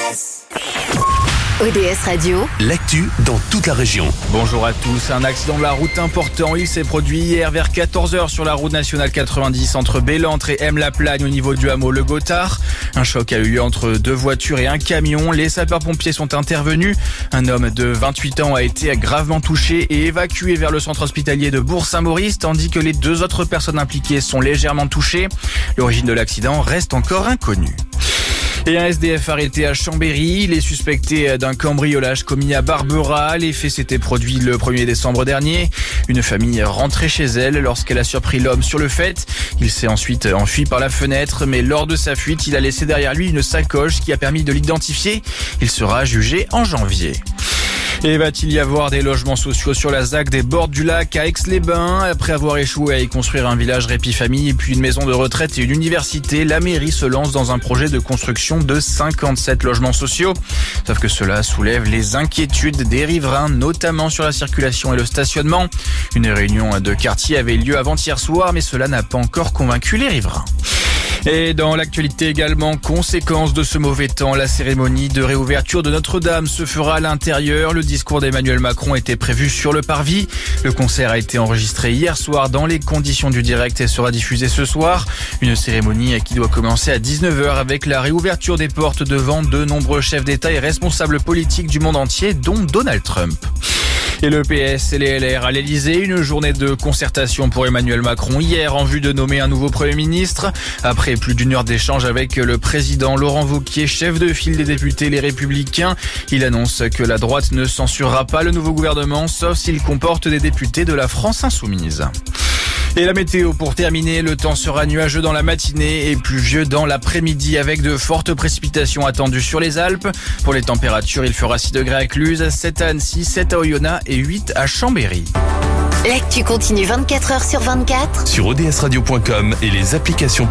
ODS Radio, l'actu dans toute la région. Bonjour à tous. Un accident de la route important. Il s'est produit hier vers 14h sur la route nationale 90 entre Bellentre et M-la-Plagne au niveau du hameau Le Gothard. Un choc a eu lieu entre deux voitures et un camion. Les sapeurs-pompiers sont intervenus. Un homme de 28 ans a été gravement touché et évacué vers le centre hospitalier de Bourg-Saint-Maurice, tandis que les deux autres personnes impliquées sont légèrement touchées. L'origine de l'accident reste encore inconnue. Et un SDF arrêté à Chambéry. Il est suspecté d'un cambriolage commis à Barbera. Les faits s'étaient produits le 1er décembre dernier. Une famille rentrait chez elle lorsqu'elle a surpris l'homme sur le fait. Il s'est ensuite enfui par la fenêtre, mais lors de sa fuite, il a laissé derrière lui une sacoche qui a permis de l'identifier. Il sera jugé en janvier. Et va-t-il y avoir des logements sociaux sur la ZAC des bords du lac à Aix-les-Bains? Après avoir échoué à y construire un village répit-famille, puis une maison de retraite et une université, la mairie se lance dans un projet de construction de 57 logements sociaux. Sauf que cela soulève les inquiétudes des riverains, notamment sur la circulation et le stationnement. Une réunion de quartier avait lieu avant-hier soir, mais cela n'a pas encore convaincu les riverains. Et dans l'actualité également, conséquence de ce mauvais temps, la cérémonie de réouverture de Notre-Dame se fera à l'intérieur. Le discours d'Emmanuel Macron était prévu sur le parvis. Le concert a été enregistré hier soir dans les conditions du direct et sera diffusé ce soir. Une cérémonie qui doit commencer à 19h avec la réouverture des portes devant de nombreux chefs d'État et responsables politiques du monde entier, dont Donald Trump. Et le PS et les LR à l'Elysée, une journée de concertation pour Emmanuel Macron hier en vue de nommer un nouveau Premier ministre. Après plus d'une heure d'échange avec le président Laurent Wauquiez, chef de file des députés Les Républicains, il annonce que la droite ne censurera pas le nouveau gouvernement, sauf s'il comporte des députés de la France Insoumise. Et la météo pour terminer, le temps sera nuageux dans la matinée et pluvieux dans l'après-midi avec de fortes précipitations attendues sur les Alpes. Pour les températures, il fera 6 degrés à Cluse, 7 à Annecy, 7 à Oyonnax et 8 à Chambéry. l'actu continue 24h sur 24 Sur odsradio.com et les applications